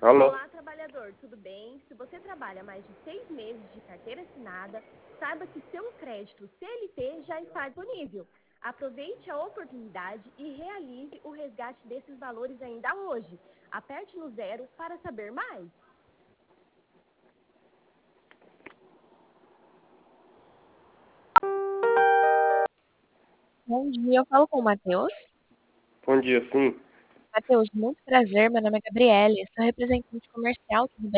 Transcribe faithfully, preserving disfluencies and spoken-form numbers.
Alô? Olá, trabalhador, tudo bem? Se você trabalha mais de seis meses de carteira assinada, saiba que seu crédito C L T já está disponível. Aproveite a oportunidade e realize o resgate desses valores ainda hoje. Aperte no zero para saber mais. Bom dia, eu falo com o Matheus. Bom dia, sim. Matheus, muito prazer, meu nome é Gabriele, sou representante comercial, tudo bem?